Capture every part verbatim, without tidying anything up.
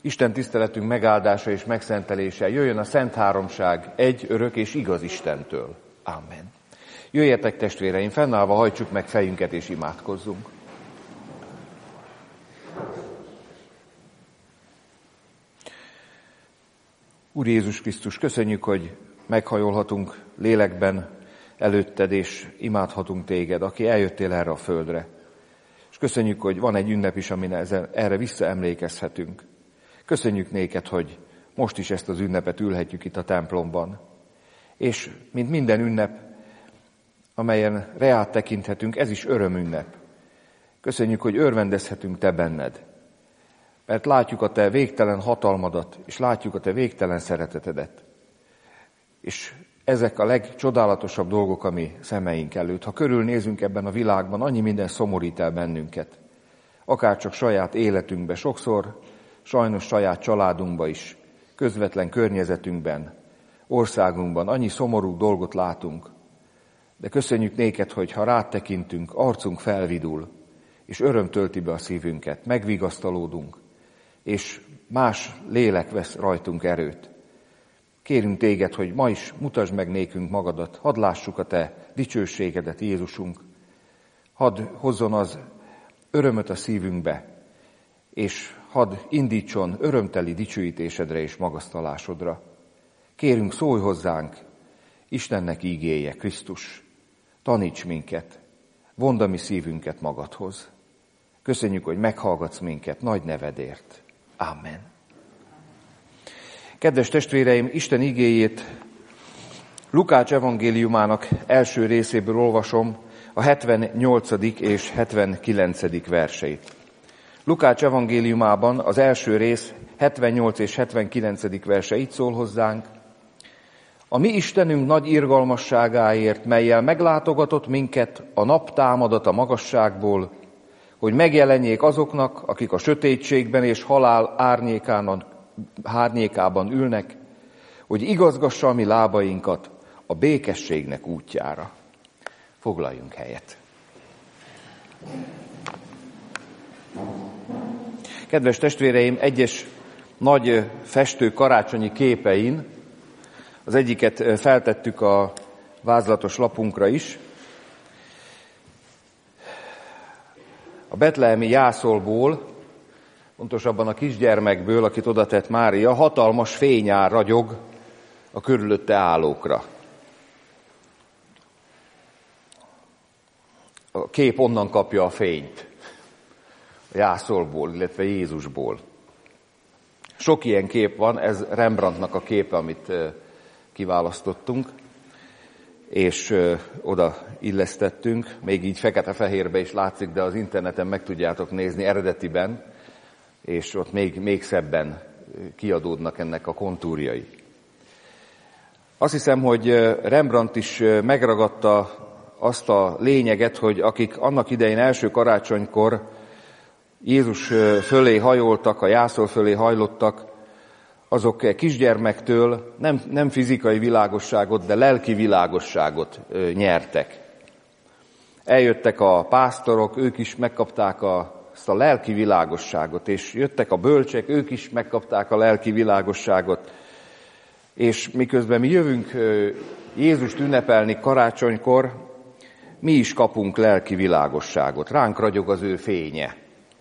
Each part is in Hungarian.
Isten tiszteletünk megáldása és megszentelése jöjjön a Szent Háromság egy örök és igaz Istentől. Amen. Jöjjetek, testvéreim, fennállva hajtsuk meg fejünket és imádkozzunk. Úr Jézus Krisztus, köszönjük, hogy meghajolhatunk lélekben előtted, és imádhatunk téged, aki eljöttél erre a földre. És köszönjük, hogy van egy ünnep is, amin erre visszaemlékezhetünk. Köszönjük néked, hogy most is ezt az ünnepet ülhetjük itt a templomban. És mint minden ünnep, amelyen reát tekinthetünk, ez is örömünnep. Köszönjük, hogy örvendezhetünk te benned. Mert látjuk a te végtelen hatalmadat, és látjuk a te végtelen szeretetedet. És ezek a legcsodálatosabb dolgok a mi szemeink előtt. Ha körülnézünk ebben a világban, annyi minden szomorít el bennünket. Akárcsak saját életünkbe, sokszor sajnos saját családunkba is, közvetlen környezetünkben, országunkban annyi szomorú dolgot látunk. De köszönjük néked, hogy ha rád tekintünk, arcunk felvidul, és öröm tölti be a szívünket, megvigasztalódunk, és más lélek vesz rajtunk erőt. Kérünk téged, hogy ma is mutasd meg nékünk magadat, hadd lássuk a te dicsőségedet, Jézusunk. Hadd hozzon az örömöt a szívünkbe, és hadd indítson örömteli dicsőítésedre és magasztalásodra. Kérünk, szólj hozzánk, Istennek ígéje, Krisztus, taníts minket, vondd a mi szívünket magadhoz. Köszönjük, hogy meghallgatsz minket nagy nevedért. Amen. Kedves testvéreim, Isten igéjét Lukács evangéliumának első részéből olvasom, a hetvennyolcadik és hetvenkilencedik verseit. Lukács evangéliumában az első rész hetvennyolc és hetvenkilencedik verse így szól hozzánk. A mi Istenünk nagy irgalmasságáért, mellyel meglátogatott minket a naptámadat a magasságból, hogy megjelenjék azoknak, akik a sötétségben és halál árnyékában, árnyékában ülnek, hogy igazgassa a mi lábainkat a békességnek útjára. Foglaljunk helyet. Kedves testvéreim, egyes nagy festő karácsonyi képein, az egyiket feltettük a vázlatos lapunkra is, a betlehemi jászolból, pontosabban a kisgyermekből, akit odatett Mária, hatalmas fényár ragyog a körülötte állókra. A kép onnan kapja a fényt, a jászolból, illetve Jézusból. Sok ilyen kép van, ez Rembrandtnak a képe, amit kiválasztottunk, és oda illesztettünk, még így fekete-fehérbe is látszik, de az interneten meg tudjátok nézni eredetiben, és ott még, még szebben kiadódnak ennek a kontúrjai. Azt hiszem, hogy Rembrandt is megragadta azt a lényeget, hogy akik annak idején első karácsonykor Jézus fölé hajoltak, a jászol fölé hajlottak, azok kisgyermektől nem, nem fizikai világosságot, de lelki világosságot nyertek. Eljöttek a pásztorok, ők is megkapták a, azt a lelki világosságot, és jöttek a bölcsek, ők is megkapták a lelki világosságot. És miközben mi jövünk Jézust ünnepelni karácsonykor, mi is kapunk lelki világosságot. Ránk ragyog az ő fénye.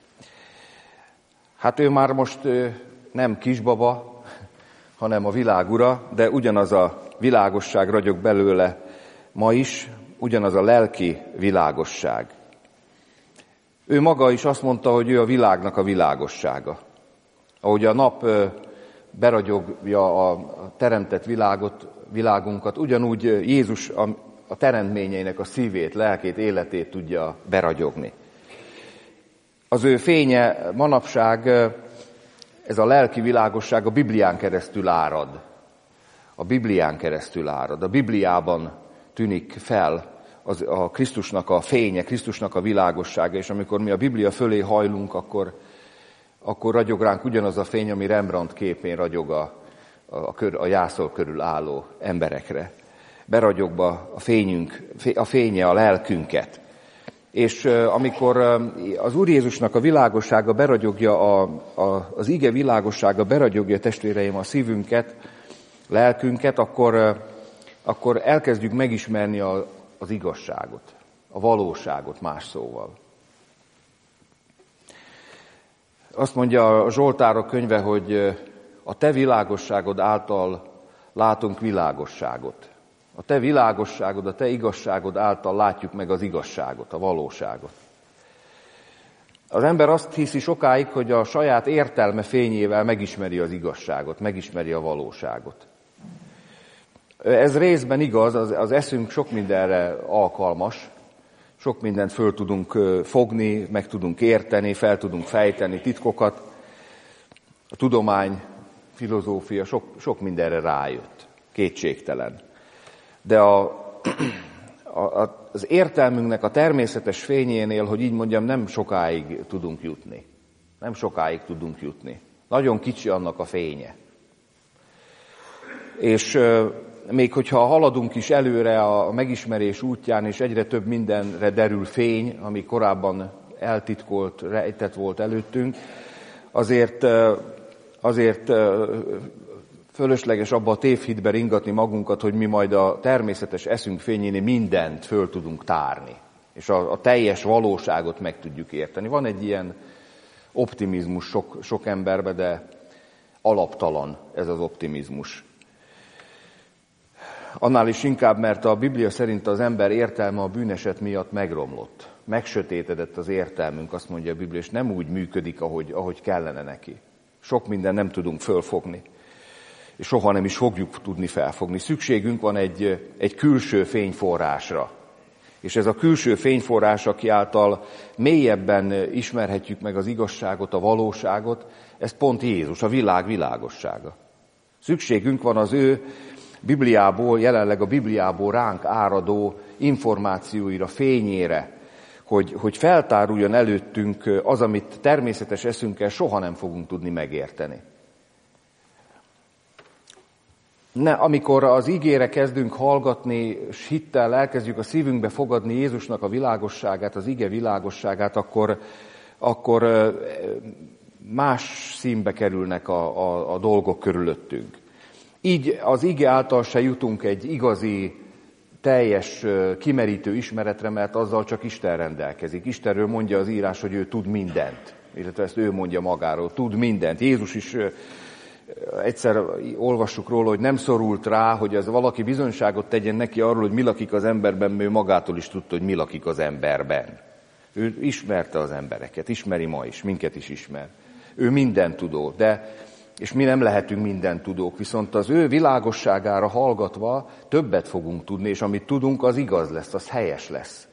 Hát ő már most nem kisbaba, hanem a világ ura, de ugyanaz a világosság ragyog belőle ma is, ugyanaz a lelki világosság. Ő maga is azt mondta, hogy ő a világnak a világossága. Ahogy a nap beragyogja a teremtett világot, világunkat, ugyanúgy Jézus a, a teremtményeinek a szívét, lelkét, életét tudja beragyogni. Az ő fénye manapság, ez a lelki világosság a Biblián keresztül árad. A Biblián keresztül árad. A Bibliában tűnik fel az, a Krisztusnak a fénye, Krisztusnak a világossága, és amikor mi a Biblia fölé hajlunk, akkor, akkor ragyog ránk ugyanaz a fény, ami Rembrandt képén ragyog a, a, kör, a jászol körül álló emberekre. Beragyogva a fényünk, a fénye a lelkünket. És amikor az Úr Jézusnak a világossága beragyogja, a, a, az ige világossága beragyogja, testvéreim, a szívünket, lelkünket, akkor, akkor elkezdjük megismerni a, az igazságot, a valóságot más szóval. Azt mondja a Zsoltárok könyve, hogy a te világosságod által látunk világosságot. A te világosságod, a te igazságod által látjuk meg az igazságot, a valóságot. Az ember azt hiszi sokáig, hogy a saját értelme fényével megismeri az igazságot, megismeri a valóságot. Ez részben igaz, az, az eszünk sok mindenre alkalmas, sok mindent föl tudunk fogni, meg tudunk érteni, fel tudunk fejteni titkokat. A tudomány, filozófia sok, sok mindenre rájött, kétségtelen. De a, a, az értelmünknek a természetes fényénél, hogy így mondjam, nem sokáig tudunk jutni. Nem sokáig tudunk jutni. Nagyon kicsi annak a fénye. És még hogyha haladunk is előre a megismerés útján, és egyre több mindenre derül fény, ami korábban eltitkolt, rejtett volt előttünk, azért, azért fölösleges abba a tévhitbe ringatni magunkat, hogy mi majd a természetes eszünk fényénél mindent föl tudunk tárni, és a, a teljes valóságot meg tudjuk érteni. Van egy ilyen optimizmus sok, sok emberben, de alaptalan ez az optimizmus. Annál is inkább, mert a Biblia szerint az ember értelme a bűneset miatt megromlott. Megsötétedett az értelmünk, azt mondja a Biblia, és nem úgy működik, ahogy, ahogy kellene neki. Sok minden nem tudunk fölfogni, és soha nem is fogjuk tudni felfogni. Szükségünk van egy, egy külső fényforrásra. És ez a külső fényforrás, aki által mélyebben ismerhetjük meg az igazságot, a valóságot, ez pont Jézus, a világ világossága. Szükségünk van az ő Bibliából, jelenleg a Bibliából ránk áradó információira, fényére, hogy, hogy feltáruljon előttünk az, amit természetes eszünkkel soha nem fogunk tudni megérteni. Ne, amikor az igére kezdünk hallgatni, és hittel elkezdjük a szívünkbe fogadni Jézusnak a világosságát, az ige világosságát, akkor, akkor más színbe kerülnek a, a, a dolgok körülöttünk. Így az ige által se jutunk egy igazi, teljes, kimerítő ismeretre, mert azzal csak Isten rendelkezik. Istenről mondja az írás, hogy ő tud mindent, illetve ezt ő mondja magáról, tud mindent. Jézus is egyszer olvassuk róla, hogy nem szorult rá, hogy az valaki bizonyságot tegyen neki arról, hogy mi lakik az emberben, mert ő magától is tudta, hogy mi lakik az emberben. Ő ismerte az embereket, ismeri ma is, minket is ismer. Ő mindent tudó, de és mi nem lehetünk mindent tudók, viszont az ő világosságára hallgatva többet fogunk tudni, és amit tudunk, az igaz lesz, az helyes lesz.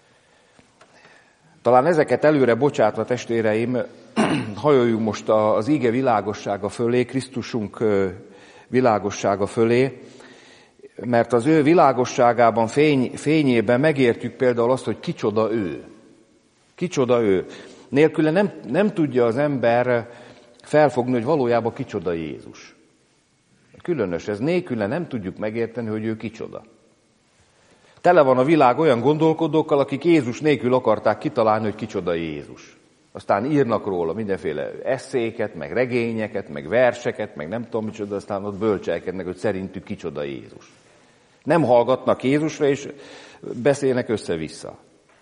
Talán ezeket előre bocsátva, testvéreim, hajoljunk most az ige világossága fölé, Krisztusunk világossága fölé, mert az ő világosságában, fény, fényében megértjük például azt, hogy kicsoda ő. Kicsoda ő. Nélküle nem, nem tudja az ember felfogni, hogy valójában kicsoda Jézus. Különös ez, nélküle nem tudjuk megérteni, hogy ő kicsoda. Tele van a világ olyan gondolkodókkal, akik Jézus nélkül akarták kitalálni, hogy kicsoda Jézus. Aztán írnak róla mindenféle esszéket, meg regényeket, meg verseket, meg nem tudom micsoda, aztán ott bölcselkednek, hogy szerintük kicsoda Jézus. Nem hallgatnak Jézusra, és beszélnek össze-vissza.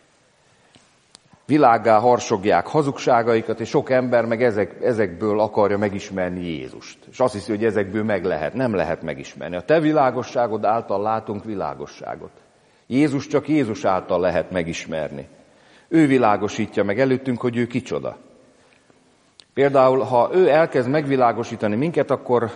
Világgá harsogják hazugságaikat, és sok ember meg ezek, ezekből akarja megismerni Jézust. És azt hiszi, hogy ezekből meg lehet. Nem lehet megismerni. A te világosságod által látunk világosságot. Jézus csak Jézus által lehet megismerni. Ő világosítja meg előttünk, hogy ő kicsoda. Például, ha ő elkezd megvilágosítani minket, akkor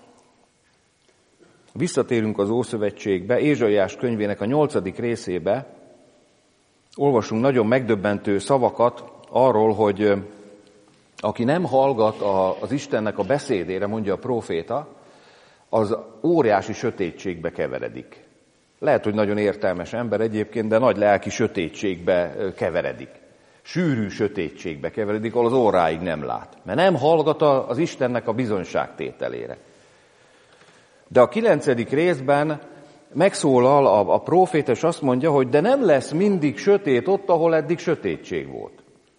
visszatérünk az Ószövetségbe, Ézsaiás könyvének a nyolcadik részébe, olvasunk nagyon megdöbbentő szavakat arról, hogy aki nem hallgat az Istennek a beszédére, mondja a próféta, az óriási sötétségbe keveredik. Lehet, hogy nagyon értelmes ember egyébként, de nagy lelki sötétségbe keveredik. Sűrű sötétségbe keveredik, ahol az óráig nem lát. Mert nem hallgat az Istennek a bizonyságtételére. De a kilencedik részben megszólal a, a próféta, és azt mondja, hogy de nem lesz mindig sötét ott, ahol eddig sötétség volt.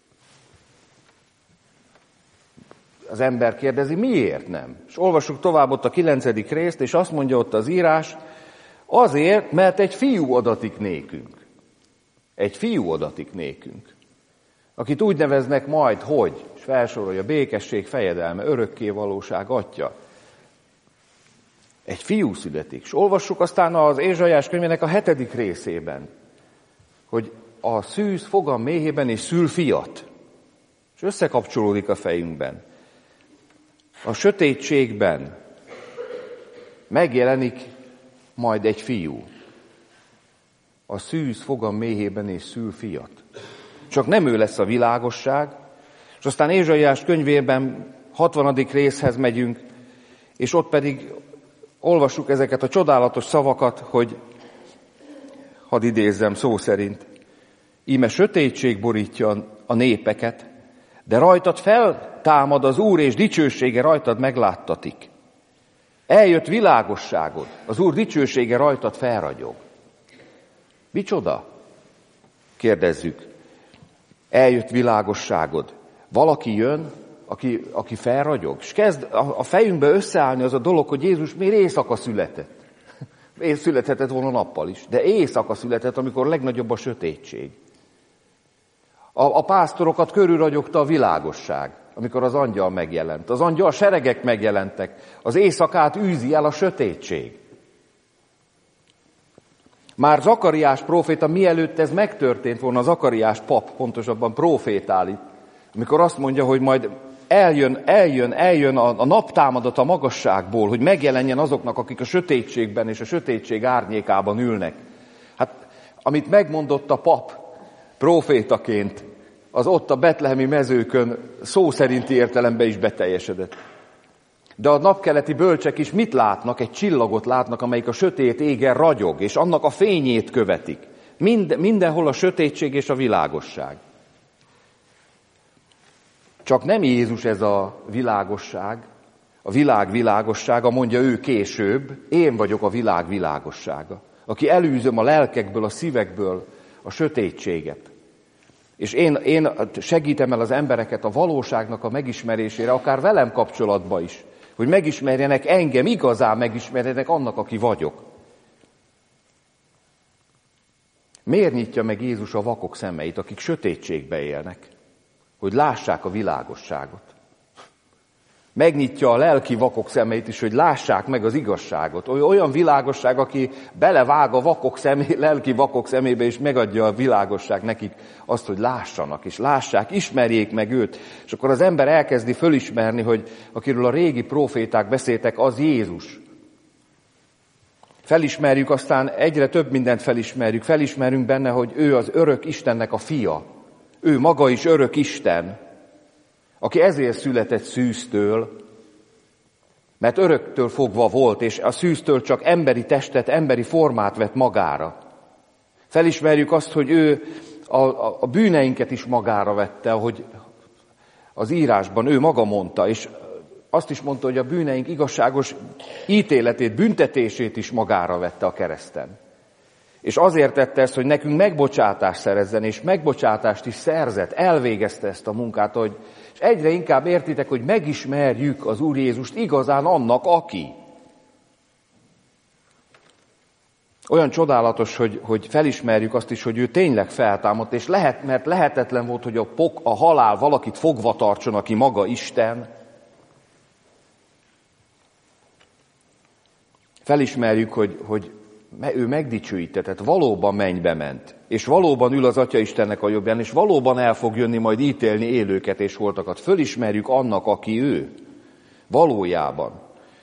Az ember kérdezi, miért nem? És olvassuk tovább ott a kilencedik részt, és azt mondja ott az írás, azért, mert egy fiú adatik nékünk. Egy fiú adatik nékünk. Akit úgy neveznek majd, hogy, és felsorolja, békesség, fejedelme, örökkévalóság, atya. Egy fiú születik. És olvassuk aztán az Ézsaiás könyvének a hetedik részében, hogy a szűz fogam méhében és szül fiat. És összekapcsolódik a fejünkben. A sötétségben megjelenik majd egy fiú. A szűz fogam méhében és szül fiat. Csak nem ő lesz a világosság, és aztán Ézsaiás könyvében hatvanadik részhez megyünk, és ott pedig olvassuk ezeket a csodálatos szavakat, hogy hadd idézzem szó szerint, íme sötétség borítja a népeket, de rajtad feltámad az Úr, és dicsősége rajtad megláttatik. Eljött világosságod, az Úr dicsősége rajtad felragyog. Micsoda? Kérdezzük. Eljött világosságod. Valaki jön, aki, aki felragyog, és kezd a fejünkbe összeállni az a dolog, hogy Jézus miért éjszaka született. Én születhetett volna nappal is, de éjszaka született, amikor legnagyobb a sötétség. A, a pásztorokat körülragyogta a világosság, amikor az angyal megjelent. Az angyal seregek megjelentek, az éjszakát űzi el a sötétség. Már Zakariás próféta, mielőtt ez megtörtént volna, Zakariás pap pontosabban prófétál itt, amikor azt mondja, hogy majd eljön, eljön, eljön a, a naptámadat a magasságból, hogy megjelenjen azoknak, akik a sötétségben és a sötétség árnyékában ülnek. Hát, amit megmondott a pap prófétaként, az ott a betlehemi mezőkön szó szerinti értelemben is beteljesedett. De a napkeleti bölcsek is mit látnak? Egy csillagot látnak, amelyik a sötét égen ragyog, és annak a fényét követik. Mind, mindenhol a sötétség és a világosság. Csak nem Jézus ez a világosság, a világ világossága, mondja ő később, én vagyok a világ világossága, aki elűzöm a lelkekből, a szívekből a sötétséget. És én, én segítem el az embereket a valóságnak a megismerésére, akár velem kapcsolatban is, hogy megismerjenek engem, igazán megismerjenek annak, aki vagyok. Miért nyitja meg Jézus a vakok szemeit, akik sötétségbe élnek? Hogy lássák a világosságot. Megnyitja a lelki vakok szemeit is, hogy lássák meg az igazságot. Olyan világosság, aki belevág a vakok szemé, lelki vakok szemébe, és megadja a világosság nekik azt, hogy lássanak, és lássák, ismerjék meg őt. És akkor az ember elkezdi fölismerni, hogy akiről a régi próféták beszéltek, az Jézus. Felismerjük, aztán egyre több mindent felismerjük. Felismerünk benne, hogy ő az örök Istennek a fia. Ő maga is örök Isten, aki ezért született szűztől, mert öröktől fogva volt, és a szűztől csak emberi testet, emberi formát vett magára. Felismerjük azt, hogy ő a, a, a bűneinket is magára vette, ahogy az írásban ő maga mondta, és azt is mondta, hogy a bűneink igazságos ítéletét, büntetését is magára vette a kereszten. És azért tette ezt, hogy nekünk megbocsátást szerezzen, és megbocsátást is szerzett, elvégezte ezt a munkát, hogy és egyre inkább értitek, hogy megismerjük az Úr Jézust igazán annak, aki. Olyan csodálatos, hogy, hogy felismerjük azt is, hogy ő tényleg feltámadt, és lehet, mert lehetetlen volt, hogy a, pok, a halál valakit fogva tartson, aki maga Isten. Felismerjük, hogy, hogy ő megdicsőítetett, valóban mennybe ment, és valóban ül az Atya Istennek a jobbján, és valóban el fog jönni majd ítélni élőket és holtakat. Fölismerjük annak, aki ő, valójában.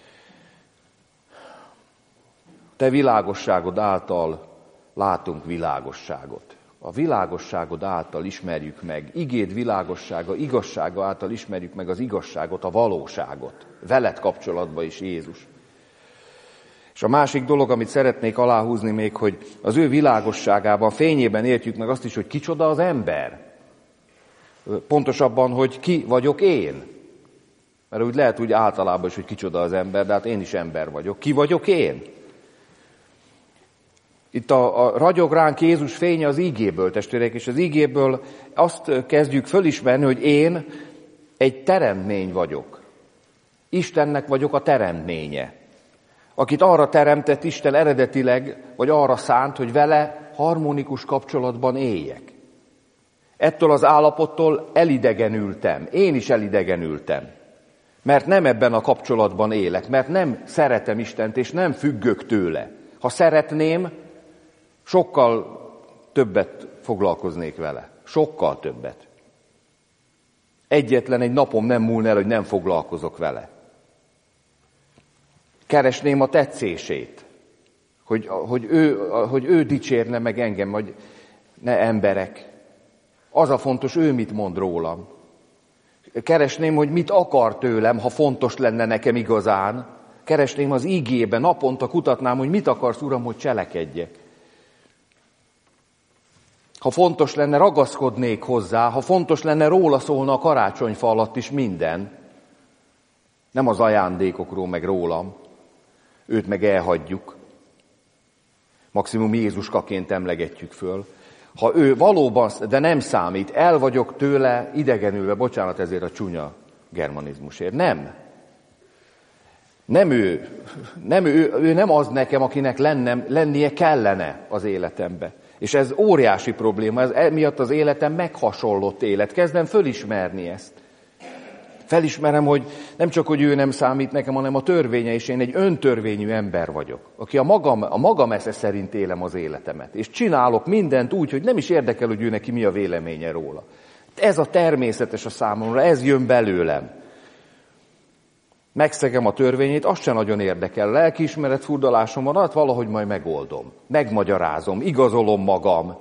Te világosságod által látunk világosságot. A világosságod által ismerjük meg, igéd világossága, igazsága által ismerjük meg az igazságot, a valóságot. Veled kapcsolatban is, Jézus. És a másik dolog, amit szeretnék aláhúzni még, hogy az ő világosságában, fényében értjük meg azt is, hogy kicsoda az ember. Pontosabban, hogy ki vagyok én. Mert úgy lehet úgy általában is, hogy kicsoda az ember, de hát én is ember vagyok. Ki vagyok én? Itt a, a ragyog ránk Jézus fénye az ígéből, testvérek, és az ígéből azt kezdjük fölismerni, hogy én egy teremtmény vagyok. Istennek vagyok a teremtménye, akit arra teremtett Isten eredetileg, vagy arra szánt, hogy vele harmonikus kapcsolatban éljek. Ettől az állapottól elidegenültem, én is elidegenültem, mert nem ebben a kapcsolatban élek, mert nem szeretem Istent, és nem függök tőle. Ha szeretném, sokkal többet foglalkoznék vele. Sokkal többet. Egyetlen egy napom nem múlna el, hogy nem foglalkozok vele. Keresném a tetszését, hogy, hogy, ő, hogy ő dicsérne meg engem, vagy ne emberek. Az a fontos, ő mit mond rólam. Keresném, hogy mit akar tőlem, ha fontos lenne nekem igazán. Keresném az ígébe, naponta kutatnám, hogy mit akarsz, Uram, hogy cselekedjek. Ha fontos lenne, ragaszkodnék hozzá, ha fontos lenne, róla szólna a karácsonyfa alatt is minden. Nem az ajándékokról, meg rólam. Őt meg elhagyjuk. Maximum Jézuskaként emlegetjük föl. Ha ő valóban, de nem számít, el vagyok tőle idegenülve, bocsánat ezért a csúnya germanizmusért. Nem. Nem ő. Nem ő, ő nem az nekem, akinek lennem, lennie kellene az életembe. És ez óriási probléma, ez emiatt az életem meghasonlott élet. Kezdem fölismerni ezt. Felismerem, hogy nem csak, hogy ő nem számít nekem, hanem a törvénye is. Én egy öntörvényű ember vagyok, aki a magam, a magam esze szerint élem az életemet. És csinálok mindent úgy, hogy nem is érdekel, hogy ő neki mi a véleménye róla. Ez a természetes a számomra, ez jön belőlem. Megszegem a törvényét, azt sem nagyon érdekel. Lelkiismeret furdalásom van, hát valahogy majd megoldom. Megmagyarázom, igazolom magam.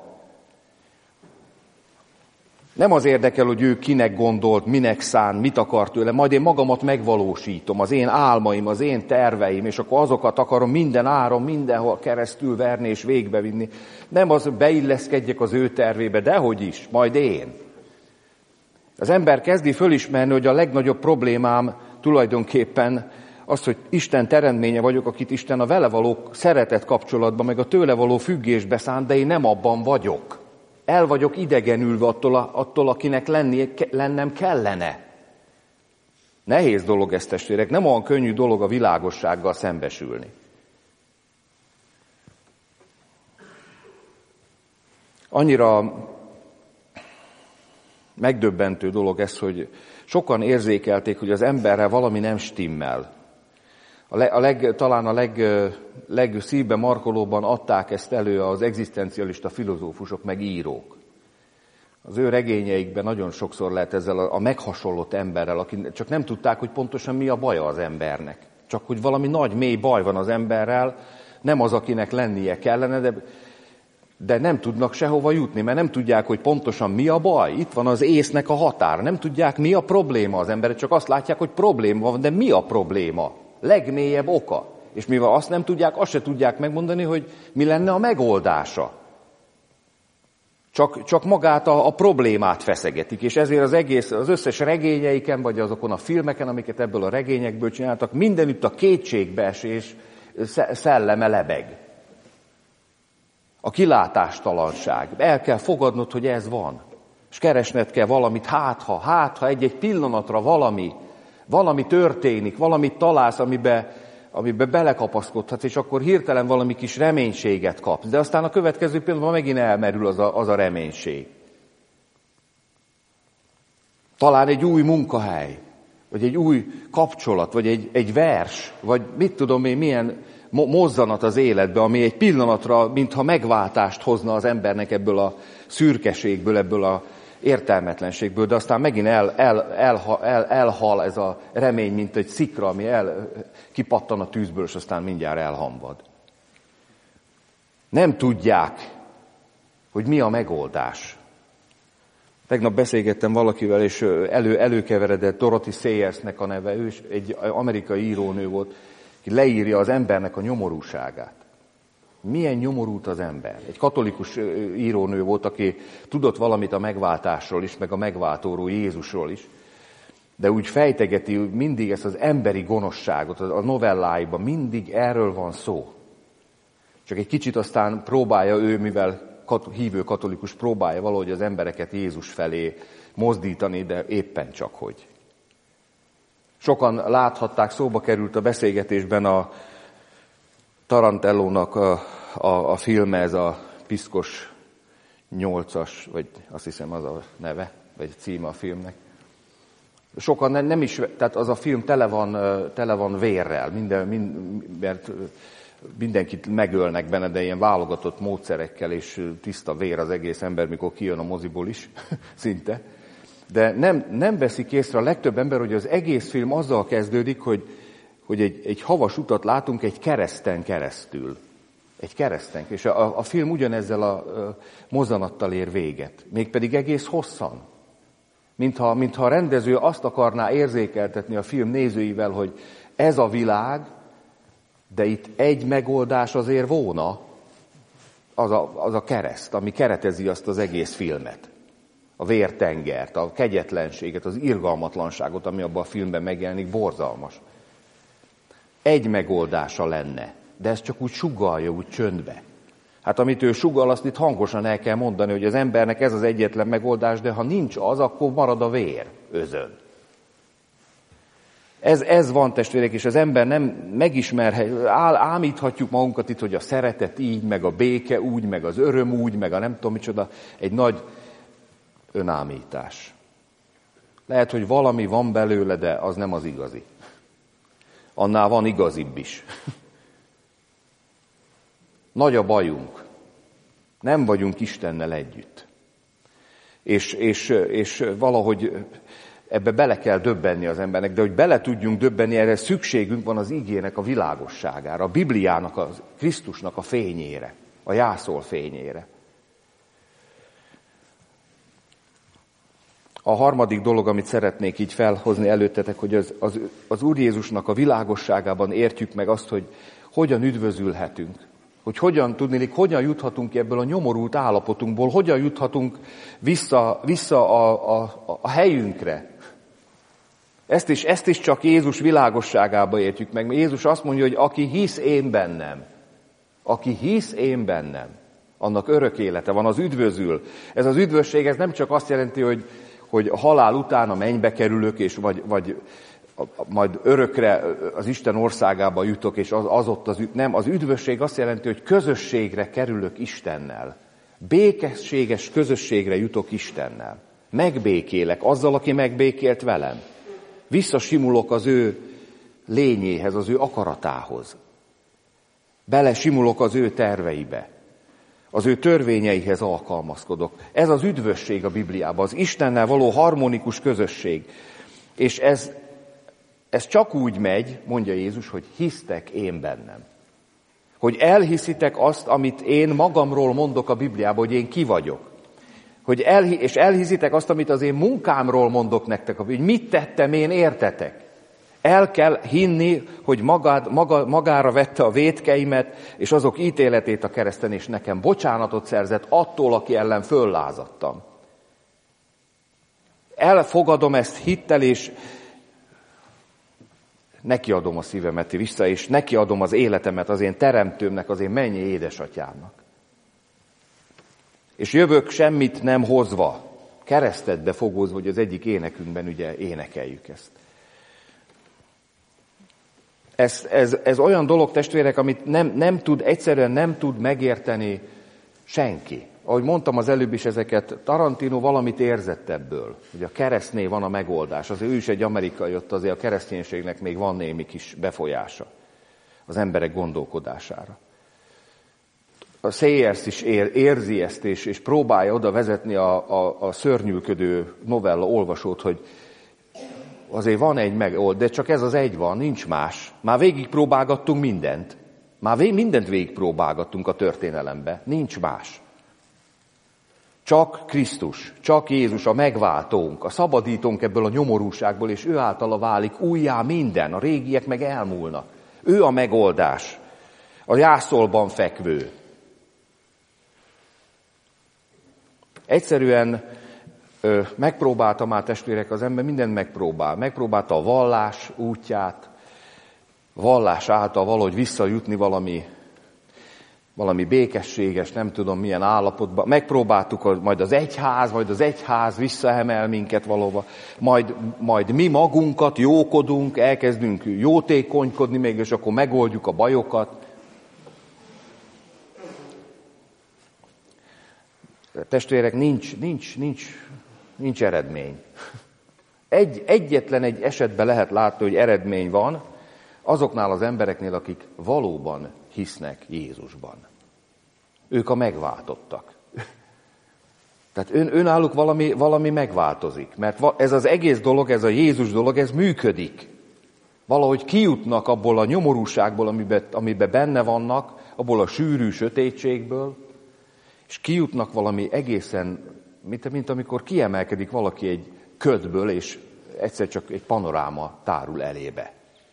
Nem az érdekel, hogy ő kinek gondolt, minek szán, mit akar tőle, majd én magamat megvalósítom, az én álmaim, az én terveim, és akkor azokat akarom minden áron, mindenhol keresztül verni és végbevinni. Nem az, hogy beilleszkedjek az ő tervébe, dehogy is, majd én. Az ember kezdi fölismerni, hogy a legnagyobb problémám tulajdonképpen az, hogy Isten teremtménye vagyok, akit Isten a vele való szeretet kapcsolatban, meg a tőle való függésbe szánt, de én nem abban vagyok. El vagyok idegenülve attól, a, attól akinek lennie, lennem kellene. Nehéz dolog ez, testvérek, nem olyan könnyű dolog a világossággal szembesülni. Annyira megdöbbentő dolog ez, hogy sokan érzékelték, hogy az emberre valami nem stimmel. A leg, a leg, talán a leg, legszívbe markolóban adták ezt elő az egzisztencialista filozófusok, meg írók. Az ő regényeikben nagyon sokszor lehet ezzel a, a meghasonlott emberrel, aki csak nem tudták, hogy pontosan mi a baja az embernek. Csak hogy valami nagy, mély baj van az emberrel, nem az, akinek lennie kellene, de, de nem tudnak sehova jutni, mert nem tudják, hogy pontosan mi a baj. Itt van az észnek a határ, nem tudják, mi a probléma az emberek, csak azt látják, hogy probléma van, de mi a probléma? Legmélyebb oka. És mivel azt nem tudják, azt se tudják megmondani, hogy mi lenne a megoldása. Csak, csak magát a, a problémát feszegetik, és ezért az egész, az összes regényeiken, vagy azokon a filmeken, amiket ebből a regényekből csináltak, mindenütt a kétségbeesés szelleme lebeg. A kilátástalanság. El kell fogadnod, hogy ez van. És keresned kell valamit, hát ha, hát ha egy-egy pillanatra valami, valami történik, valamit találsz, amibe, amibe belekapaszkodhatsz, és akkor hirtelen valami kis reménységet kapsz. De aztán a következő pillanatban megint elmerül az a, az a reménység. Talán egy új munkahely, vagy egy új kapcsolat, vagy egy, egy vers, vagy mit tudom én, milyen mozzanat az életbe, ami egy pillanatra, mintha megváltást hozna az embernek ebből a szürkeségből, ebből a értelmetlenségből, de aztán megint el, el, el, el, elhal ez a remény, mint egy szikra, ami el, kipattan a tűzből, és aztán mindjárt elhamvad. Nem tudják, hogy mi a megoldás. Tegnap beszélgettem valakivel, és elő, előkeveredett Dorothy Sayersnek a neve, ő is egy amerikai írónő volt, ki leírja az embernek a nyomorúságát. Milyen nyomorult az ember. Egy katolikus írónő volt, aki tudott valamit a megváltásról is, meg a megváltóról, Jézusról is, de úgy fejtegeti mindig ezt az emberi gonoszságot, a novelláiban mindig erről van szó. Csak egy kicsit aztán próbálja ő, mivel kat- hívő katolikus, próbálja valahogy az embereket Jézus felé mozdítani, de éppen csak hogy. Sokan láthatták, szóba került a beszélgetésben a Tarantellónak a, a, a filme, ez a Piszkos nyolcas, vagy azt hiszem az a neve, vagy címe a filmnek. Sokan nem, nem is, tehát az a film tele van, tele van vérrel, minden, mind, mert mindenkit megölnek benne, de ilyen válogatott módszerekkel, és tiszta vér az egész ember, mikor kijön a moziból is, szinte. De nem, nem veszik észre a legtöbb ember, hogy az egész film azzal kezdődik, hogy, hogy egy, egy havas utat látunk egy kereszten keresztül. Egy kereszten. És a, a film ugyanezzel a, a mozzanattal ér véget. Mégpedig egész hosszan. Mintha, mintha a rendező azt akarná érzékeltetni a film nézőivel, hogy ez a világ, de itt egy megoldás azért volna, az a, az a kereszt, ami keretezi azt az egész filmet. A vértengert, a kegyetlenséget, az irgalmatlanságot, ami abban a filmben megjelenik, borzalmas. Egy megoldása lenne, de ez csak úgy sugallja, úgy csöndbe. Hát amit ő sugall, azt itt hangosan el kell mondani, hogy az embernek ez az egyetlen megoldás, de ha nincs az, akkor marad a vér özön. Ez, ez van, testvérek, és az ember nem megismerhet, ál, ámíthatjuk magunkat itt, hogy a szeretet így, meg a béke úgy, meg az öröm úgy, meg a nem tudom micsoda, egy nagy önámítás. Lehet, hogy valami van belőle, de az nem az igazi. Annál van igazibb is. Nagy a bajunk. Nem vagyunk Istennel együtt. És, és, és valahogy ebbe bele kell döbbenni az embernek, de hogy bele tudjunk döbbenni, erre szükségünk van az igének a világosságára, a Bibliának, a Krisztusnak a fényére, a jászol fényére. A harmadik dolog, amit szeretnék így felhozni előttetek, hogy az, az, az Úr Jézusnak a világosságában értjük meg azt, hogy hogyan üdvözülhetünk. Hogy hogyan tudnélik, hogyan juthatunk ebből a nyomorult állapotunkból, hogyan juthatunk vissza, vissza a, a, a helyünkre. Ezt is, ezt is csak Jézus világosságába értjük meg. Mert Jézus azt mondja, hogy aki hisz én bennem, aki hisz én bennem, annak örök élete van, az üdvözül. Ez az üdvösség, ez nem csak azt jelenti, hogy, hogy a halál után a mennybe kerülök, és vagy, vagy majd örökre az Isten országába jutok, és az, az ott az, nem, az üdvösség azt jelenti, hogy közösségre kerülök Istennel. Békességes közösségre jutok Istennel. Megbékélek azzal, aki megbékélt velem. Visszasimulok az ő lényéhez, az ő akaratához. Belesimulok az ő terveibe. Az ő törvényeihez alkalmazkodok. Ez az üdvösség a Bibliában, az Istennel való harmonikus közösség. És ez Ez csak úgy megy, mondja Jézus, hogy hisztek én bennem. Hogy elhiszitek azt, amit én magamról mondok a Bibliában, hogy én ki vagyok. Hogy elhi- és elhiszitek azt, amit az én munkámról mondok nektek, hogy mit tettem én, értetek. El kell hinni, hogy magád, maga, magára vette a vétkeimet, és azok ítéletét a kereszten, és nekem bocsánatot szerzett attól, aki ellen föllázadtam. Elfogadom ezt hittel, és neki adom a szívemet vissza, és neki adom az életemet az én teremtőmnek, az én mennyi édesatyámnak. És jövök semmit nem hozva, keresztedbe fogózva, hogy az egyik énekünkben ugye énekeljük ezt. Ez, ez, ez olyan dolog, testvérek, amit nem, nem tud, egyszerűen nem tud megérteni senki. Ahogy mondtam az előbb is, ezeket Tarantino valamit érzett ebből, hogy a keresztnél van a megoldás. Azért ő is egy amerikai, ott azért a kereszténységnek még van némi kis befolyása az emberek gondolkodására. A Sayers is ér, érzi ezt, és, és próbálja oda vezetni a, a, a szörnyűködő novella olvasót, hogy azért van egy megold, de csak ez az egy van, nincs más. Már végigpróbálgattunk mindent. Már vég, mindent végigpróbálgattunk a történelembe, nincs más. Csak Krisztus, csak Jézus a megváltónk, a szabadítónk ebből a nyomorúságból, és ő általa válik újjá minden, a régiek meg elmúlnak. Ő a megoldás, a jászolban fekvő. Egyszerűen ö, megpróbálta már, testvérek, az ember mindent megpróbál. Megpróbálta a vallás útját, a vallás által valahogy visszajutni valami valami békességes, nem tudom milyen állapotban. Megpróbáltuk, majd az egyház, majd az egyház visszaemel minket valahova, majd, majd mi magunkat jókodunk, elkezdünk jótékonykodni még, és akkor megoldjuk a bajokat. Testvérek, nincs, nincs, nincs, nincs eredmény. Egy, egyetlen egy esetben lehet látni, hogy eredmény van, azoknál az embereknél, akik valóban hisznek Jézusban. Ők a megváltottak. Tehát ön, önálluk valami, valami megváltozik, mert ez az egész dolog, ez a Jézus dolog, ez működik. Valahogy kijutnak abból a nyomorúságból, amiben, amiben benne vannak, abból a sűrű sötétségből, és kijutnak valami egészen, mint, mint amikor kiemelkedik valaki egy ködből, és egyszer csak egy panoráma tárul elébe.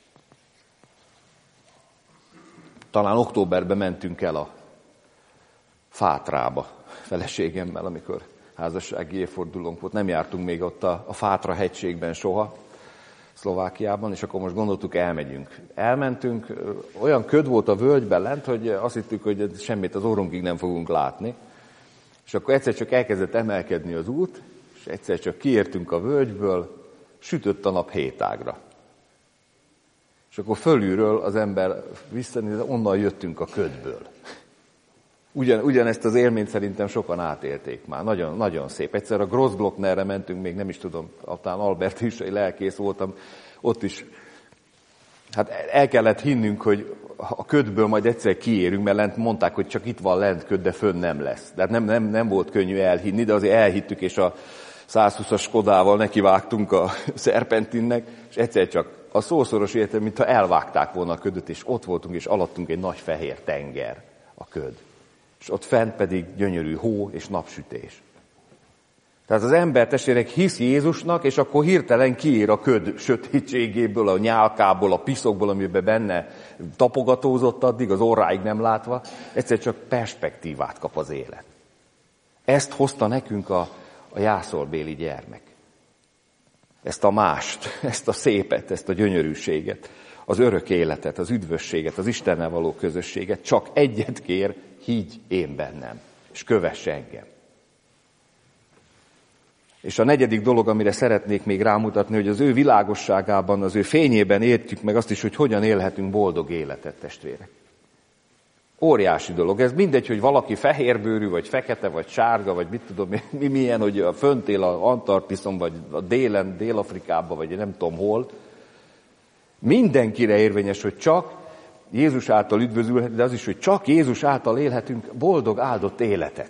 Talán októberben mentünk el a Fátrába feleségemmel, amikor házassági évfordulónk volt. Nem jártunk még ott a, a Fátra hegységben soha, Szlovákiában, és akkor most gondoltuk, elmegyünk. Elmentünk, olyan köd volt a völgyben lent, hogy azt hittük, hogy semmit az orrunkig nem fogunk látni. És akkor egyszer csak elkezdett emelkedni az út, és egyszer csak kiértünk a völgyből, sütött a nap hétágra. És akkor fölülről az ember visszanéz, onnan jöttünk a ködből. Ugyan, ugyanezt az élményt szerintem sokan átélték már. Nagyon, nagyon szép. Egyszer a Grossglocknerre mentünk, még nem is tudom, talán Albert is, egy lelkész voltam, ott is. Hát el kellett hinnünk, hogy a ködből majd egyszer kiérünk, mert lent mondták, hogy csak itt van lent köd, de fönn nem lesz. De nem, nem, nem volt könnyű elhinni, de azért elhittük, és a százhúszas Skodával nekivágtunk a szerpentinnek, és egyszer csak a szószoros értelem, mintha elvágták volna a ködöt, és ott voltunk, és alattunk egy nagy fehér tenger, a köd. És ott fent pedig gyönyörű hó és napsütés. Tehát az ember, testvérek, hisz Jézusnak, és akkor hirtelen kiír a köd sötétségéből, a nyálkából, a piszokból, amiben benne tapogatózott addig, az orráig nem látva, egyszer csak perspektívát kap az élet. Ezt hozta nekünk a, a jászolbéli gyermek. Ezt a mást, ezt a szépet, ezt a gyönyörűséget, az örök életet, az üdvösséget, az Istennel való közösséget. Csak egyet kér, higgy én bennem, és kövess engem. És a negyedik dolog, amire szeretnék még rámutatni, hogy az ő világosságában, az ő fényében értjük meg azt is, hogy hogyan élhetünk boldog életet, testvérek. Óriási dolog. Ez mindegy, hogy valaki fehérbőrű, vagy fekete, vagy sárga, vagy mit tudom, mi milyen, hogy a fönt él a Antarktiszon, vagy a délen, Dél-Afrikában, vagy nem tudom hol. Mindenkire érvényes, hogy csak Jézus által üdvözülhet, de az is, hogy csak Jézus által élhetünk boldog, áldott életet.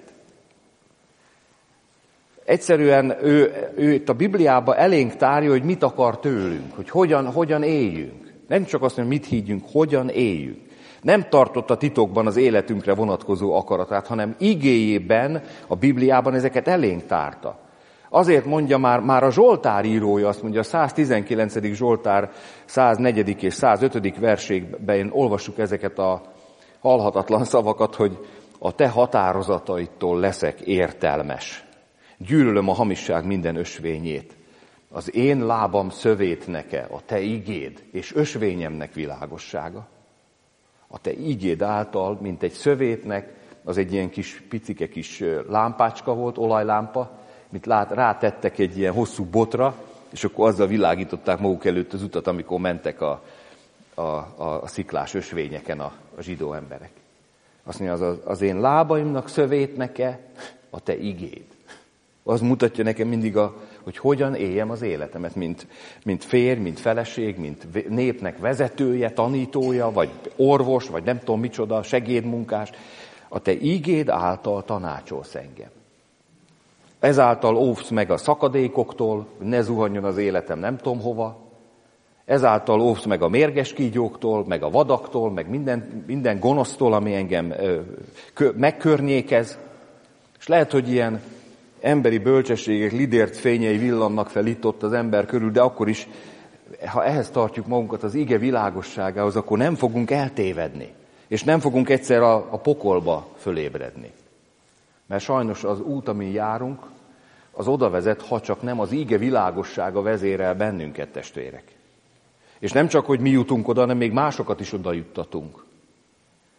Egyszerűen ő, ő itt a Bibliában elénk tárja, hogy mit akar tőlünk, hogy hogyan, hogyan éljünk. Nem csak azt mondja, mit higgyünk, hogyan éljünk. Nem tartotta titokban az életünkre vonatkozó akaratát, hanem igéjében, a Bibliában ezeket elénk tárta. Azért mondja már, már a Zsoltár írója, azt mondja, a száztizenkilencedik Zsoltár száznegyedik és százötödik verségben olvassuk ezeket a halhatatlan szavakat, hogy a te határozataitól leszek értelmes. Gyűlölöm a hamisság minden ösvényét. Az én lábam szövét neke, a te igéd, és ösvényemnek világossága. A te igéd által, mint egy szövétnek, az egy ilyen kis picike kis lámpácska volt, olajlámpa, mint lát, rátettek egy ilyen hosszú botra, és akkor azzal világították maguk előtt az utat, amikor mentek a, a, a, a sziklás ösvényeken a, a zsidó emberek. Azt mondja, az, az én lábaimnak szövét neke, a te igéd. Az mutatja nekem mindig, a, hogy hogyan éljem az életemet, mint, mint férj, mint feleség, mint népnek vezetője, tanítója, vagy orvos, vagy nem tudom micsoda, segédmunkás. A te ígéd által tanácsolsz engem. Ezáltal óvsz meg a szakadékoktól, ne zuhanjon az életem nem tudom hova. Ezáltal óvsz meg a mérges kígyóktól, meg a vadaktól, meg minden, minden gonosztól, ami engem ö, kö, megkörnyékez. És lehet, hogy ilyen emberi bölcsességek, lidért fényei villannak fel itt ott az ember körül, de akkor is, ha ehhez tartjuk magunkat az ige világosságához, akkor nem fogunk eltévedni, és nem fogunk egyszer a, a pokolba fölébredni. Mert sajnos az út, amin járunk, az oda vezet, ha csak nem az ige világossága vezérel bennünket, testvérek. És nem csak, hogy mi jutunk oda, hanem még másokat is oda juttatunk.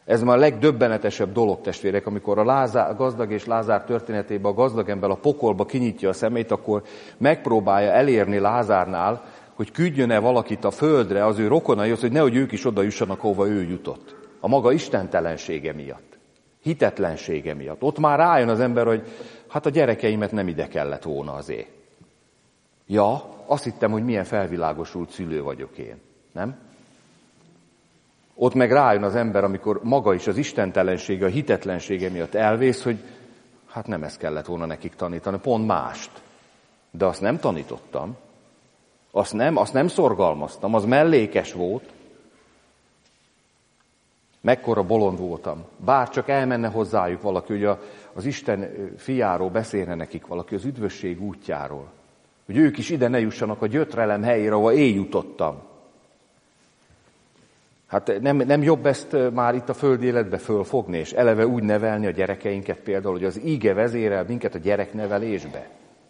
Ez már a legdöbbenetesebb dolog, testvérek, amikor a, Lázár, a gazdag és Lázár történetében a gazdag ember a pokolba kinyitja a szemét, akkor megpróbálja elérni Lázárnál, hogy küldjön-e valakit a földre az ő rokonaihoz, hogy nehogy ők is oda jussanak, ahova ő jutott. A maga istentelensége miatt, hitetlensége miatt. Ott már rájön az ember, hogy hát a gyerekeimet nem ide kellett volna azért. Ja, azt hittem, hogy milyen felvilágosult szülő vagyok én, nem? Ott meg rájön az ember, amikor maga is az istentelensége, a hitetlensége miatt elvész, hogy hát nem ezt kellett volna nekik tanítani, pont mást. De azt nem tanítottam, azt nem, azt nem szorgalmaztam, az mellékes volt. Mekkora bolond voltam. Bár csak elmenne hozzájuk valaki, hogy a, az Isten fiáról beszélne nekik valaki, az üdvösség útjáról. Hogy ők is ide ne jussanak a gyötrelem helyére, ahol én jutottam. Hát nem, nem jobb ezt már itt a földi életbe fölfogni, és eleve úgy nevelni a gyerekeinket például, hogy az íge vezérel minket a gyereknevelésbe.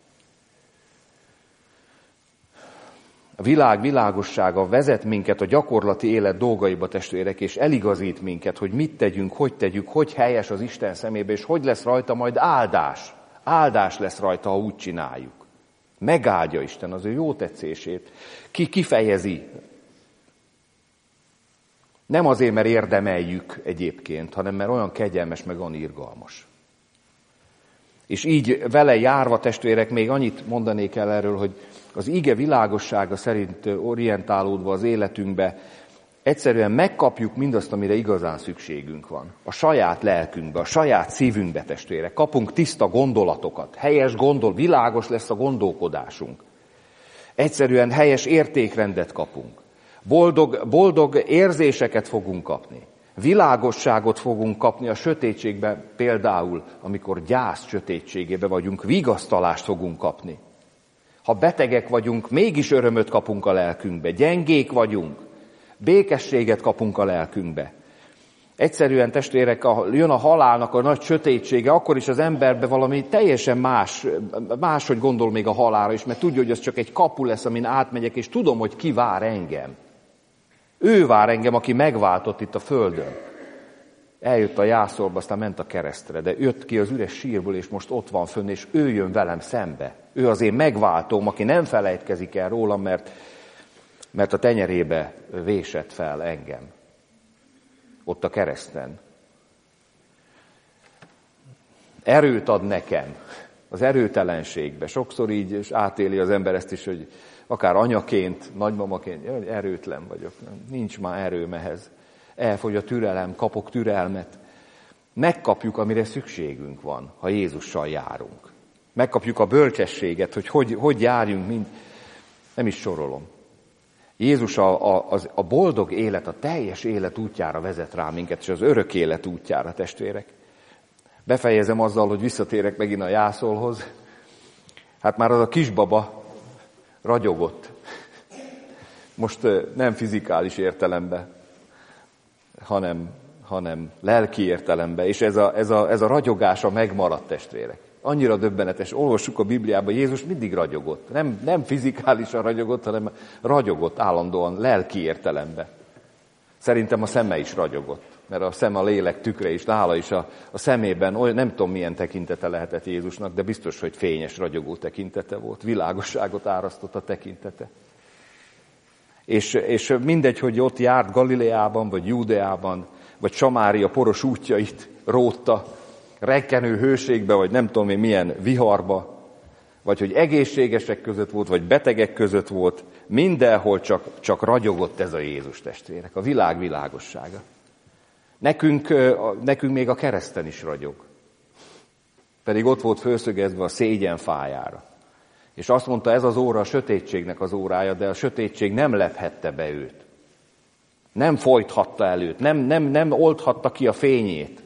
A világ világossága vezet minket a gyakorlati élet dolgaiba, testvérek, és eligazít minket, hogy mit tegyünk, hogy tegyük, hogy helyes az Isten szemébe, és hogy lesz rajta majd áldás. Áldás lesz rajta, ha úgy csináljuk. Megáldja Isten az ő jó tetszését. Ki kifejezi. Nem azért, mert érdemeljük egyébként, hanem mert olyan kegyelmes, meg olyan irgalmas. És így vele járva, testvérek, még annyit mondanék el erről, hogy az ige világossága szerint orientálódva az életünkbe, egyszerűen megkapjuk mindazt, amire igazán szükségünk van. A saját lelkünkbe, a saját szívünkbe, testvérek. Kapunk tiszta gondolatokat, helyes gondol, világos lesz a gondolkodásunk. Egyszerűen helyes értékrendet kapunk. Boldog, boldog érzéseket fogunk kapni. Világosságot fogunk kapni a sötétségben, például, amikor gyász sötétségében vagyunk, vigasztalást fogunk kapni. Ha betegek vagyunk, mégis örömöt kapunk a lelkünkbe. Gyengék vagyunk, békességet kapunk a lelkünkbe. Egyszerűen, testvérek, jön a halálnak a nagy sötétsége, akkor is az emberbe valami teljesen más, máshogy gondol még a halálra is, mert tudja, hogy az csak egy kapu lesz, amin átmegyek, és tudom, hogy ki vár engem. Ő vár engem, aki megváltott itt a földön. Eljött a jászolba, aztán ment a keresztre, de jött ki az üres sírból, és most ott van fönn, és ő jön velem szembe. Ő az én megváltóm, aki nem felejtkezik el rólam, mert, mert a tenyerébe vésett fel engem. Ott a kereszten. Erőt ad nekem az erőtelenségbe. Sokszor így átéli az ember ezt is, hogy akár anyaként, nagymamaként, erőtlen vagyok. Nincs már erőm ehhez. Elfogy a türelem, kapok türelmet. Megkapjuk, amire szükségünk van, ha Jézussal járunk. Megkapjuk a bölcsességet, hogy hogy, hogy járjunk, mind. Nem is sorolom. Jézus a, a, a boldog élet, a teljes élet útjára vezet rá minket, és az örök élet útjára, testvérek. Befejezem azzal, hogy visszatérek megint a jászolhoz. Hát már az a kisbaba ragyogott. Most nem fizikális értelemben, hanem, hanem lelki értelemben. És ez a, ez, a, ez a ragyogása megmaradt, testvérek. Annyira döbbenetes. Olvassuk a Bibliában, Jézus mindig ragyogott. Nem, nem fizikálisan ragyogott, hanem ragyogott állandóan, lelki értelemben. Szerintem a szeme is ragyogott, mert a szem a lélek tükre is, nála is a, a szemében, olyan, nem tudom milyen tekintete lehetett Jézusnak, de biztos, hogy fényes, ragyogó tekintete volt. Világosságot árasztott a tekintete. És, és mindegy, hogy ott járt Galileában, vagy Júdeában, vagy Samária poros útjait rótta, rekkenő hőségbe, vagy nem tudom én milyen viharba, vagy hogy egészségesek között volt, vagy betegek között volt, mindenhol csak, csak ragyogott ez a Jézus, testvérek, a világ világossága. Nekünk, nekünk még a kereszten is ragyog. Pedig ott volt fölszögezve a szégyen fájára. És azt mondta, ez az óra a sötétségnek az órája, de a sötétség nem lephette be őt. Nem folythatta el őt, nem, nem, nem oldhatta ki a fényét.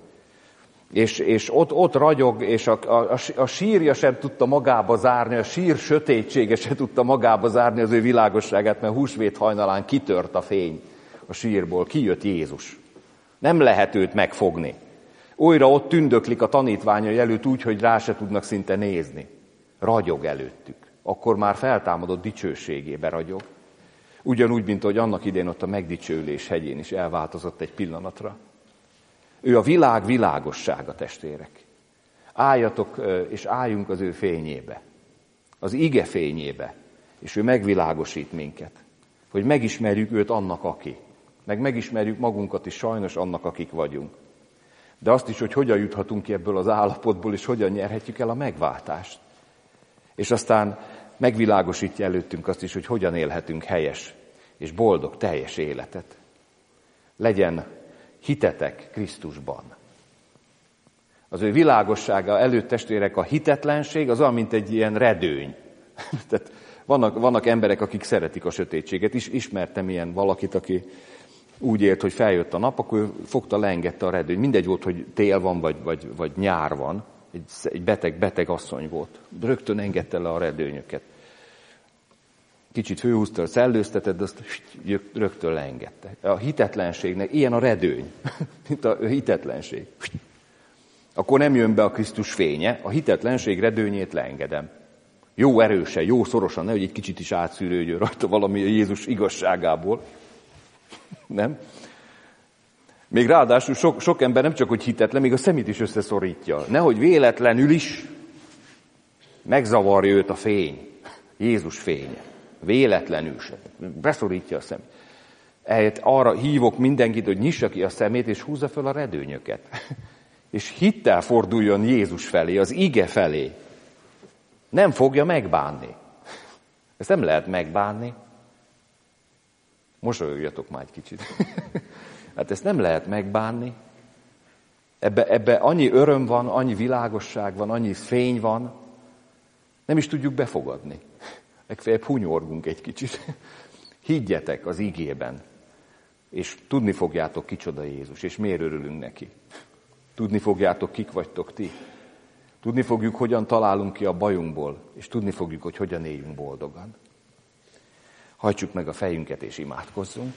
És, és ott, ott ragyog, és a, a, a sírja sem tudta magába zárni, a sír sötétsége sem tudta magába zárni az ő világosságát, mert húsvét hajnalán kitört a fény a sírból, kijött Jézus. Nem lehet őt megfogni. Újra ott tündöklik a tanítványai előtt úgy, hogy rá se tudnak szinte nézni. Ragyog előttük. Akkor már feltámadott dicsőségébe ragyog. Ugyanúgy, mint ahogy annak idén ott a megdicsőlés hegyén is elváltozott egy pillanatra. Ő a világ világossága, testvérek. Álljatok és álljunk az ő fényébe, az ige fényébe, és ő megvilágosít minket, hogy megismerjük őt annak, aki. Meg megismerjük magunkat is sajnos annak, akik vagyunk. De azt is, hogy hogyan juthatunk ki ebből az állapotból, és hogyan nyerhetjük el a megváltást. És aztán megvilágosítja előttünk azt is, hogy hogyan élhetünk helyes és boldog, teljes életet. Legyen hitetek Krisztusban. Az ő világossága előtt, testvérek, a hitetlenség az olyan, mint egy ilyen redőny. Tehát vannak, vannak emberek, akik szeretik a sötétséget. Is, ismertem ilyen valakit, aki úgy élt, hogy feljött a nap, akkor ő fogta, leengedte a redőnyt. Mindegy volt, hogy tél van, vagy, vagy, vagy nyár van. Egy, egy beteg, beteg asszony volt. De rögtön engedte le a redőnyöket. Kicsit főhúzta, szellőztetett, de azt rögtön leengedte. A hitetlenségnek ilyen a redőny, mint a hitetlenség. Akkor nem jön be a Krisztus fénye, a hitetlenség redőnyét leengedem. Jó erősen, jó szorosan, nehogy egy kicsit is átszűrődjön rajta valami a Jézus igazságából. Nem? Még ráadásul sok, sok ember nem csak, hogy hitetlen, még a szemét is összeszorítja. Nehogy véletlenül is megzavarja őt a fény, Jézus fénye. Véletlenül sem. Beszorítja a szemét. Ehelyett arra hívok mindenkit, hogy nyissa ki a szemét, és húzza fel a redőnyöket. És hittel forduljon Jézus felé, az ige felé. Nem fogja megbánni. Ezt nem lehet megbánni. Mosolyogjatok már egy kicsit. Hát ezt nem lehet megbánni. Ebbe, ebbe annyi öröm van, annyi világosság van, annyi fény van, nem is tudjuk befogadni. Legfeljebb hunyorgunk egy kicsit. Higgyetek az igében, és tudni fogjátok, kicsoda Jézus, és miért örülünk neki. Tudni fogjátok, kik vagytok ti. Tudni fogjuk, hogyan találunk ki a bajunkból, és tudni fogjuk, hogy hogyan éljünk boldogan. Hajtsuk meg a fejünket, és imádkozzunk.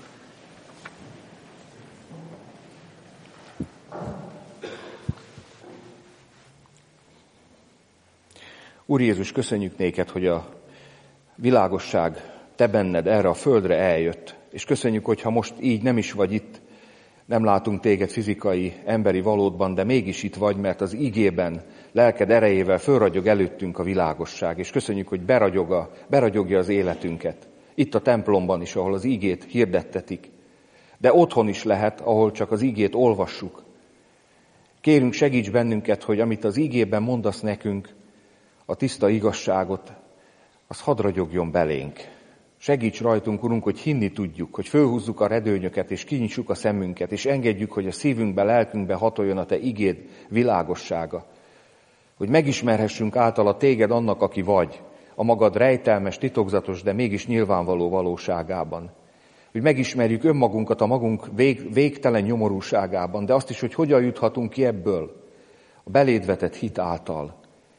Úr Jézus, köszönjük néked, hogy a világosság te benned erre a földre eljött, és köszönjük, hogy ha most így nem is vagy itt, nem látunk téged fizikai, emberi valódban, de mégis itt vagy, mert az igében, lelked erejével fölragyog előttünk a világosság, és köszönjük, hogy beragyog a, beragyogja az életünket. Itt a templomban is, ahol az igét hirdettetik, de otthon is lehet, ahol csak az igét olvassuk. Kérünk, segíts bennünket, hogy amit az igében mondasz nekünk, a tiszta igazságot, az hadd ragyogjon belénk. Segíts rajtunk, Urunk, hogy hinni tudjuk, hogy fölhúzzuk a redőnyöket, és kinyitsuk a szemünket, és engedjük, hogy a szívünkbe, lelkünkbe hatoljon a te igéd világossága. Hogy megismerhessünk általa téged annak, aki vagy, a magad rejtelmes, titokzatos, de mégis nyilvánvaló valóságában. Hogy megismerjük önmagunkat a magunk vég, végtelen nyomorúságában, de azt is, hogy hogyan juthatunk ki ebből a beléd vetett hit által.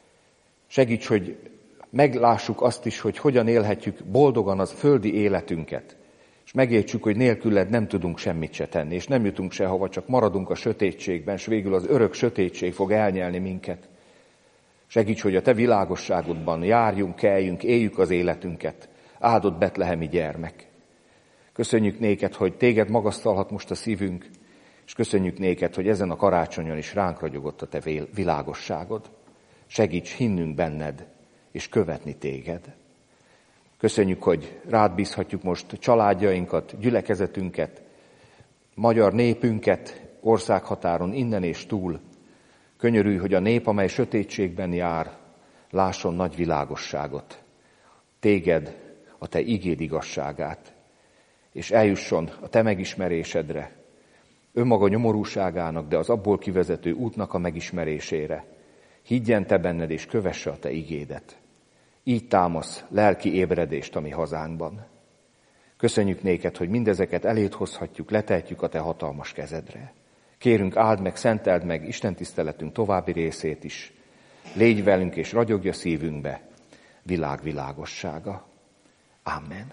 Segíts, hogy meglássuk azt is, hogy hogyan élhetjük boldogan az földi életünket, és megértsük, hogy nélküled nem tudunk semmit se tenni, és nem jutunk sehova, csak maradunk a sötétségben, és végül az örök sötétség fog elnyelni minket. Segíts, hogy a te világosságodban járjunk, keljünk, éljük az életünket, áldott betlehemi gyermek. Köszönjük néked, hogy téged magasztalhat most a szívünk, és köszönjük néked, hogy ezen a karácsonyon is ránk ragyogott a te világosságod. Segíts hinnünk benned, és követni téged. Köszönjük, hogy rád bízhatjuk most családjainkat, gyülekezetünket, magyar népünket országhatáron innen és túl. Könyörülj, hogy a nép, amely sötétségben jár, lásson nagy világosságot. Téged, a te igéd igazságát, és eljusson a te megismerésedre, önmaga nyomorúságának, de az abból kivezető útnak a megismerésére. Higgyen te benned, és kövesse a te igédet. Így támasz lelki ébredést a mi hazánkban. Köszönjük néked, hogy mindezeket eléd hozhatjuk, letehetjük a te hatalmas kezedre. Kérünk, áld meg, szenteld meg Isten tiszteletünk további részét is. Légy velünk, és ragyogja szívünkbe világ világossága. Amen.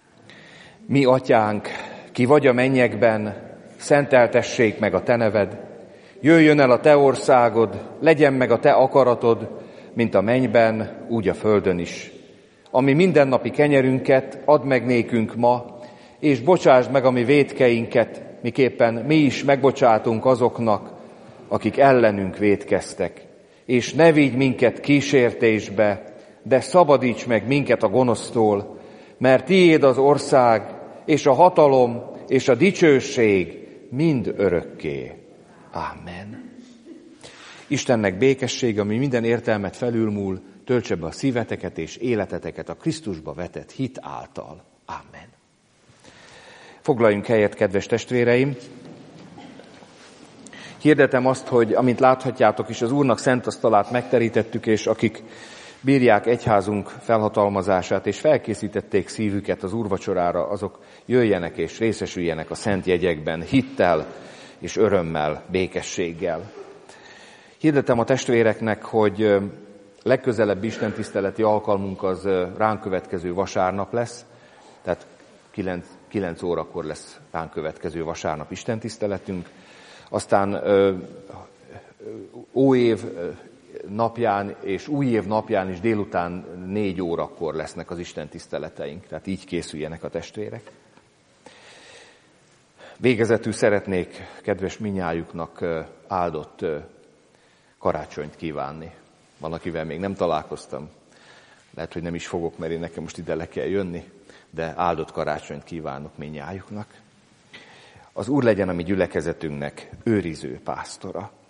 Mi atyánk, ki vagy a mennyekben, szenteltessék meg a te neved. Jöjjön el a te országod, legyen meg a te akaratod, mint a mennyben, úgy a földön is. Ami mindennapi kenyerünket add meg nékünk ma, és bocsásd meg a mi vétkeinket, miképpen mi is megbocsátunk azoknak, akik ellenünk vétkeztek, és ne vigy minket kísértésbe, de szabadíts meg minket a gonosztól, mert tiéd az ország, és a hatalom, és a dicsőség mind örökké. Amen. Istennek békessége, ami minden értelmet felülmúl, töltse be a szíveteket és életeteket a Krisztusba vetett hit által. Amen. Foglaljunk helyet, kedves testvéreim! Hirdetem azt, hogy amint láthatjátok is, az Úrnak szent asztalát megterítettük, és akik bírják egyházunk felhatalmazását, és felkészítették szívüket az úrvacsorára, azok jöjjenek és részesüljenek a szent jegyekben, hittel és örömmel, békességgel. Hirdetem a testvéreknek, hogy legközelebb istentiszteleti alkalmunk az ránk következő vasárnap lesz, tehát kilenc órakor lesz ránk következő vasárnap istentiszteletünk. Aztán ö, óév napján és új év napján is délután négy órakor lesznek az istentiszteleteink, tehát így készüljenek a testvérek. Végezetül szeretnék kedves minnyájuknak áldott karácsonyt kívánni. Van, akivel még nem találkoztam, lehet, hogy nem is fogok, mert én nekem most ide le kell jönni, de áldott karácsonyt kívánok minnyájuknak. Az Úr legyen a mi gyülekezetünknek őriző pásztora.